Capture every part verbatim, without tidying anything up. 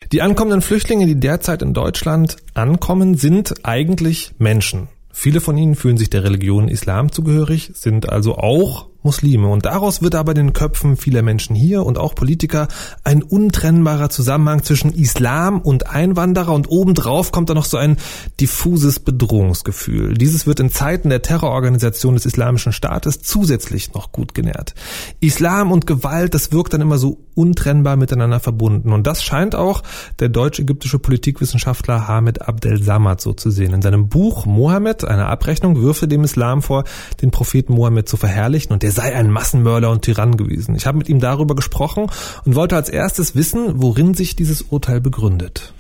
Die ankommenden Flüchtlinge, die derzeit in Deutschland ankommen, sind eigentlich Menschen. Viele von ihnen fühlen sich der Religion Islam zugehörig, sind also auch Muslime. Und daraus wird aber in den Köpfen vieler Menschen hier und auch Politiker ein untrennbarer Zusammenhang zwischen Islam und Einwanderer, und obendrauf kommt dann noch so ein diffuses Bedrohungsgefühl. Dieses wird in Zeiten der Terrororganisation des Islamischen Staates zusätzlich noch gut genährt. Islam und Gewalt, das wirkt dann immer so untrennbar miteinander verbunden. Und das scheint auch der deutsch-ägyptische Politikwissenschaftler Hamid Abdel Samad so zu sehen. In seinem Buch Mohammed, eine Abrechnung, wirft er dem Islam vor, den Propheten Mohammed zu verherrlichen, und er sei ein Massenmörder und Tyrann gewesen. Ich habe mit ihm darüber gesprochen und wollte als erstes wissen, worin sich dieses Urteil begründet.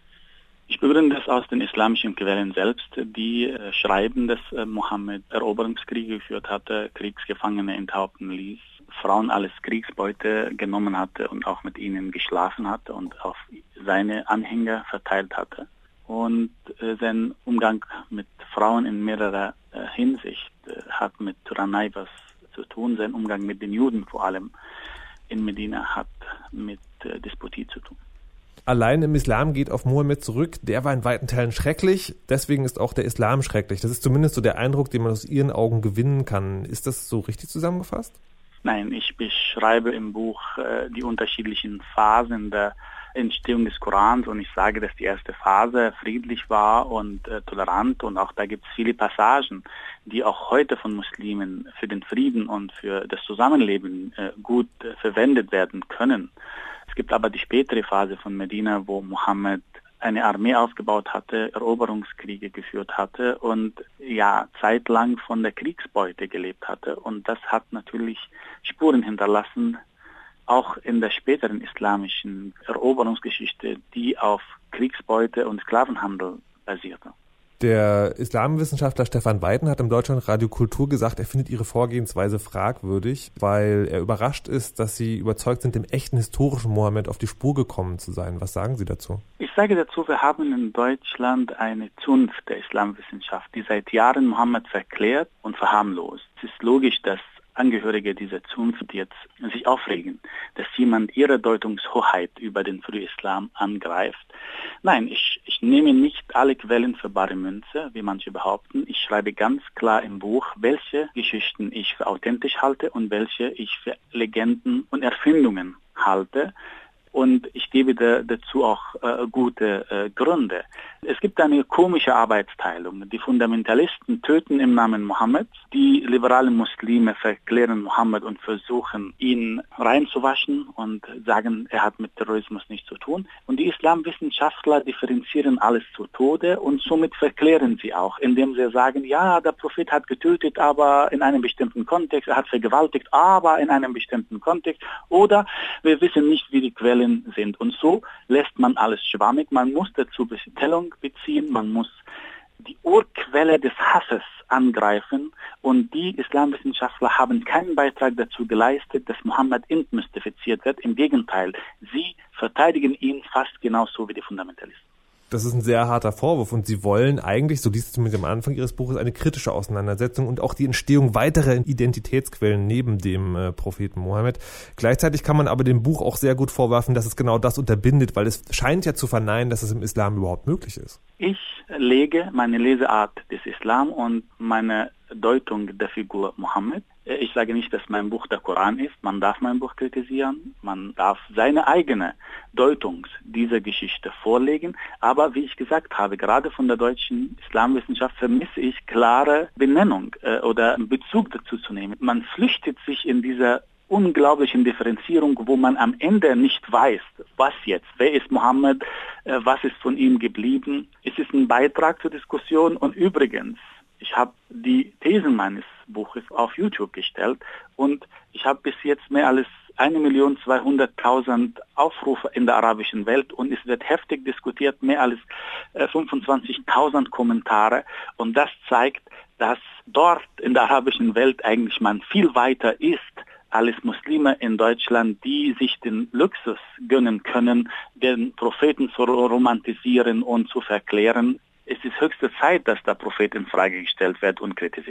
Ich begründe es aus den islamischen Quellen selbst, die äh, schreiben, dass äh, Mohammed Eroberungskriege geführt hatte, Kriegsgefangene enthaupten ließ, Frauen als Kriegsbeute genommen hatte und auch mit ihnen geschlafen hatte und auf seine Anhänger verteilt hatte. Und äh, sein Umgang mit Frauen in mehrerer äh, Hinsicht äh, hat mit Tyrannei was zu tun. Sein Umgang mit den Juden vor allem in Medina hat mit äh, Despotie zu tun. Allein im Islam geht auf Mohammed zurück. Der war in weiten Teilen schrecklich. Deswegen ist auch der Islam schrecklich. Das ist zumindest so der Eindruck, den man aus Ihren Augen gewinnen kann. Ist das so richtig zusammengefasst? Nein, ich beschreibe im Buch äh, die unterschiedlichen Phasen der Entstehung des Korans, und ich sage, dass die erste Phase friedlich war und äh, tolerant, und auch da gibt es viele Passagen, die auch heute von Muslimen für den Frieden und für das Zusammenleben äh, gut äh, verwendet werden können. Es gibt aber die spätere Phase von Medina, wo Mohammed eine Armee aufgebaut hatte, Eroberungskriege geführt hatte und ja zeitlang von der Kriegsbeute gelebt hatte, und das hat natürlich Spuren hinterlassen, auch in der späteren islamischen Eroberungsgeschichte, die auf Kriegsbeute und Sklavenhandel basierte. Der Islamwissenschaftler Stefan Weiden hat im Deutschlandradio Kultur gesagt, er findet ihre Vorgehensweise fragwürdig, weil er überrascht ist, dass sie überzeugt sind, dem echten historischen Mohammed auf die Spur gekommen zu sein. Was sagen Sie dazu? Ich sage dazu, wir haben in Deutschland eine Zunft der Islamwissenschaft, die seit Jahren Mohammed verklärt und verharmlost. Es ist logisch, dass Angehörige dieser Zunft jetzt sich aufregen, dass jemand ihre Deutungshoheit über den Frühislam angreift. Nein, ich, ich nehme nicht alle Quellen für bare Münze, wie manche behaupten. Ich schreibe ganz klar im Buch, welche Geschichten ich für authentisch halte und welche ich für Legenden und Erfindungen halte. Und ich gebe da, dazu auch äh, gute äh, Gründe. Es gibt eine komische Arbeitsteilung. Die Fundamentalisten töten im Namen Mohammeds, die liberalen Muslime verklären Mohammed und versuchen, ihn reinzuwaschen und sagen, er hat mit Terrorismus nichts zu tun. Und die Islamwissenschaftler differenzieren alles zu Tode, und somit verklären sie auch, indem sie sagen, ja, der Prophet hat getötet, aber in einem bestimmten Kontext, er hat vergewaltigt, aber in einem bestimmten Kontext, oder wir wissen nicht, wie die Quellen sind. Und so lässt man alles schwammig. Man muss dazu Stellung beziehen, man muss die Urquelle des Hasses angreifen, und die Islamwissenschaftler haben keinen Beitrag dazu geleistet, dass Mohammed entmystifiziert wird. Im Gegenteil, sie verteidigen ihn fast genauso wie die Fundamentalisten. Das ist ein sehr harter Vorwurf, und Sie wollen eigentlich, so liest es mit dem Anfang Ihres Buches, eine kritische Auseinandersetzung und auch die Entstehung weiterer Identitätsquellen neben dem äh, Propheten Mohammed. Gleichzeitig kann man aber dem Buch auch sehr gut vorwerfen, dass es genau das unterbindet, weil es scheint ja zu verneinen, dass es im Islam überhaupt möglich ist. Ich lege meine Leseart des Islam und meine Deutung der Figur Mohammed. Ich sage nicht, dass mein Buch der Koran ist. Man darf mein Buch kritisieren. Man darf seine eigene Deutung dieser Geschichte vorlegen. Aber wie ich gesagt habe, gerade von der deutschen Islamwissenschaft vermisse ich klare Benennung äh, oder Bezug dazu zu nehmen. Man flüchtet sich in dieser unglaublichen Differenzierung, wo man am Ende nicht weiß, was jetzt, wer ist Mohammed, äh, was ist von ihm geblieben. Es ist ein Beitrag zur Diskussion, und übrigens, ich habe die Thesen meines Buches auf YouTube gestellt, und ich habe bis jetzt mehr als eine Million zweihunderttausend Aufrufe in der arabischen Welt, und es wird heftig diskutiert, mehr als äh, fünfundzwanzigtausend Kommentare, und das zeigt, dass dort in der arabischen Welt eigentlich man viel weiter ist als Muslime in Deutschland, die sich den Luxus gönnen können, den Propheten zu romantisieren und zu verklären. Es ist höchste Zeit, dass der Prophet in Frage gestellt wird und kritisiert wird.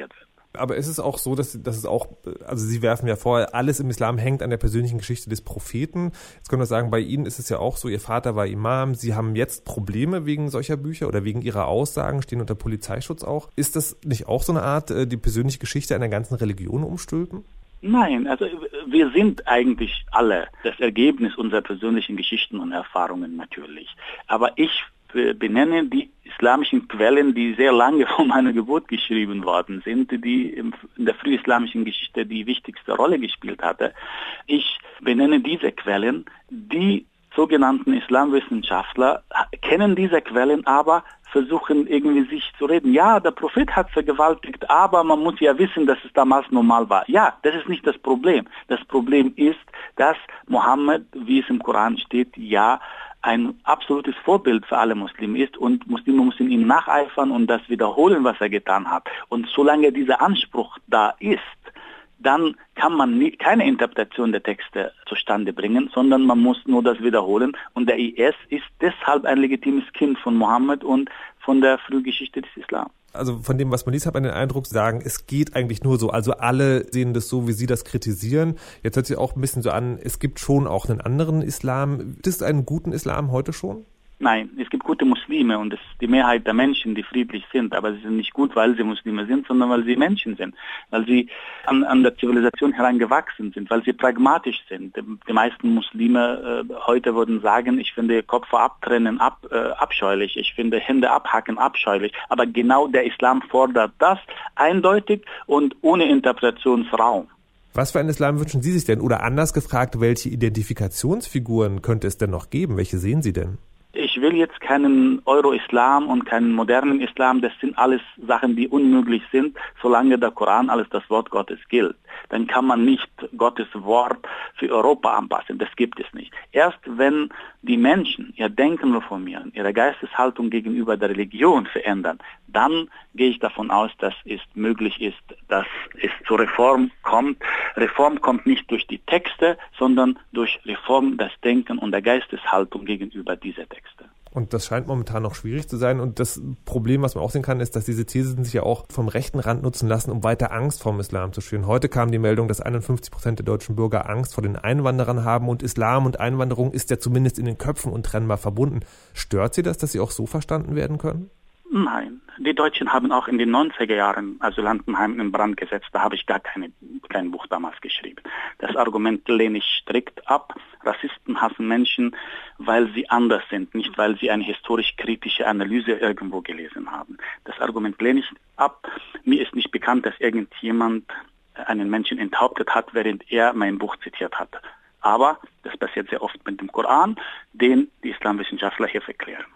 Aber ist es auch so, dass, dass es auch, also Sie werfen ja vor, alles im Islam hängt an der persönlichen Geschichte des Propheten. Jetzt können wir sagen, bei Ihnen ist es ja auch so, Ihr Vater war Imam, Sie haben jetzt Probleme wegen solcher Bücher oder wegen Ihrer Aussagen, stehen unter Polizeischutz auch. Ist das nicht auch so eine Art, die persönliche Geschichte einer ganzen Religion umstülpen? Nein, also wir sind eigentlich alle das Ergebnis unserer persönlichen Geschichten und Erfahrungen natürlich. Aber ich benenne die islamischen Quellen, die sehr lange vor meiner Geburt geschrieben worden sind, die in der frühislamischen Geschichte die wichtigste Rolle gespielt hatte. Ich benenne diese Quellen, die sogenannten Islamwissenschaftler kennen diese Quellen, aber versuchen irgendwie sich zu reden. Ja, der Prophet hat vergewaltigt, aber man muss ja wissen, dass es damals normal war. Ja, das ist nicht das Problem. Das Problem ist, dass Mohammed, wie es im Koran steht, ja, ein absolutes Vorbild für alle Muslime ist und Muslime müssen ihm nacheifern und das wiederholen, was er getan hat. Und solange dieser Anspruch da ist, dann kann man nie, keine Interpretation der Texte zustande bringen, sondern man muss nur das wiederholen. Und der I S ist deshalb ein legitimes Kind von Mohammed und von der Frühgeschichte des Islam. Also von dem, was man liest, hat man den Eindruck, sagen, es geht eigentlich nur so. Also alle sehen das so, wie Sie das kritisieren. Jetzt hört sich auch ein bisschen so an, es gibt schon auch einen anderen Islam. Gibt es einen guten Islam heute schon? Nein, es gibt gute Muslime und es ist die Mehrheit der Menschen, die friedlich sind, aber sie sind nicht gut, weil sie Muslime sind, sondern weil sie Menschen sind, weil sie an, an der Zivilisation herangewachsen sind, weil sie pragmatisch sind. Die meisten Muslime äh, heute würden sagen, ich finde Kopf abtrennen ab, äh, abscheulich, ich finde Hände abhacken abscheulich, aber genau der Islam fordert das eindeutig und ohne Interpretationsraum. Was für einen Islam wünschen Sie sich denn? Oder anders gefragt, welche Identifikationsfiguren könnte es denn noch geben? Welche sehen Sie denn? Ich will jetzt keinen Euro-Islam und keinen modernen Islam, das sind alles Sachen, die unmöglich sind, solange der Koran als das Wort Gottes gilt. Dann kann man nicht Gottes Wort für Europa anpassen, das gibt es nicht. Erst wenn die Menschen ihr Denken reformieren, ihre Geisteshaltung gegenüber der Religion verändern, dann gehe ich davon aus, dass es möglich ist, dass es zur Reform kommt. Reform kommt nicht durch die Texte, sondern durch Reform des Denkens und der Geisteshaltung gegenüber dieser Texte. Und das scheint momentan noch schwierig zu sein. Und das Problem, was man auch sehen kann, ist, dass diese Thesen sich ja auch vom rechten Rand nutzen lassen, um weiter Angst vor dem Islam zu schüren. Heute kam die Meldung, dass einundfünfzig Prozent der deutschen Bürger Angst vor den Einwanderern haben. Und Islam und Einwanderung ist ja zumindest in den Köpfen untrennbar verbunden. Stört Sie das, dass sie auch so verstanden werden können? Nein, die Deutschen haben auch in den neunziger Jahren Asylantenheim in Brand gesetzt. Da habe ich gar keine, kein Buch damals geschrieben. Das Argument lehne ich strikt ab. Rassisten hassen Menschen, weil sie anders sind, nicht weil sie eine historisch-kritische Analyse irgendwo gelesen haben. Das Argument lehne ich ab. Mir ist nicht bekannt, dass irgendjemand einen Menschen enthauptet hat, während er mein Buch zitiert hat. Aber das passiert sehr oft mit dem Koran, den die Islamwissenschaftler hier verklären.